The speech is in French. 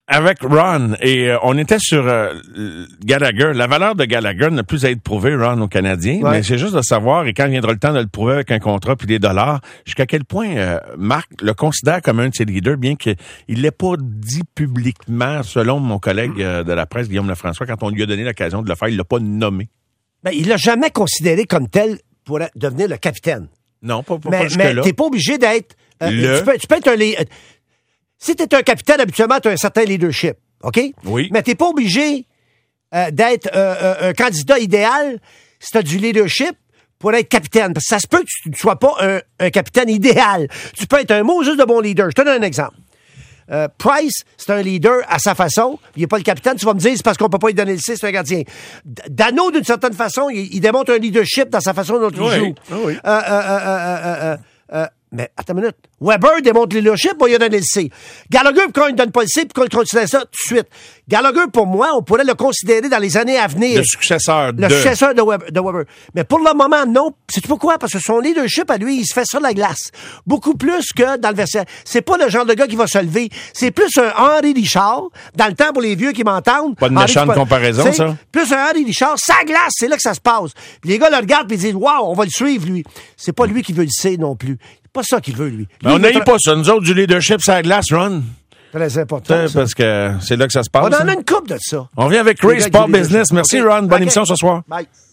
avec Ron, et on était sur Gallagher. La valeur de Gallagher n'a plus à être prouvée, Ron, aux Canadiens, mais c'est juste de savoir, et quand viendra le temps de le prouver avec un contrat puis des dollars, jusqu'à quel point Marc le considère comme un de ses leaders, bien qu'il l'ait pas dit publiquement, selon mon collègue de la presse, Guillaume Lefrançois, quand on lui a donné l'occasion de le faire, il l'a pas nommé. Ben, il l'a jamais considéré comme tel pour devenir le capitaine. Non, pas jusque-là. Mais t'es pas obligé d'être... Tu peux être un... Si t'es un capitaine, habituellement, t'as un certain leadership, OK? Oui. Mais t'es pas obligé d'être un candidat idéal si t'as du leadership pour être capitaine. Parce que ça se peut que tu ne sois pas un capitaine idéal. Tu peux être un mot juste de bon leader. Je te donne un exemple. Price, c'est un leader à sa façon. Il n'est pas le capitaine. Tu vas me dire, c'est parce qu'on peut pas lui donner le C, c'est un gardien. Dano, d'une certaine façon, il démontre un leadership dans sa façon dont il joue. Oui. Mais attends une minute. Weber démontre le leadership, il a donné le C. Gallagher, quand il ne donne pas le C, puis qu'on le considère ça tout de suite. Gallagher, pour moi, on pourrait le considérer dans les années à venir. Le successeur de Weber. Mais pour le moment, non. Sais-tu pourquoi? Parce que son leadership, à lui, il se fait sur la glace. Beaucoup plus que dans le vestiaire. C'est pas le genre de gars qui va se lever. C'est plus un Henri Richard, dans le temps pour les vieux qui m'entendent. Pas de méchante comparaison, ça. Plus un Henri Richard, sa glace, c'est là que ça se passe. Puis les gars le regardent et ils disent, waouh, on va le suivre, lui. C'est pas lui qui veut le C non plus. Pas ça qu'il veut, lui. Mais on n'aille pas ça. Nous autres, du leadership sur la glace, Ron. Très important. Parce que c'est là que ça se passe. On en a une couple de ça. On vient avec Ray Sport Business. Merci, Ron. Bonne émission ce soir. Bye.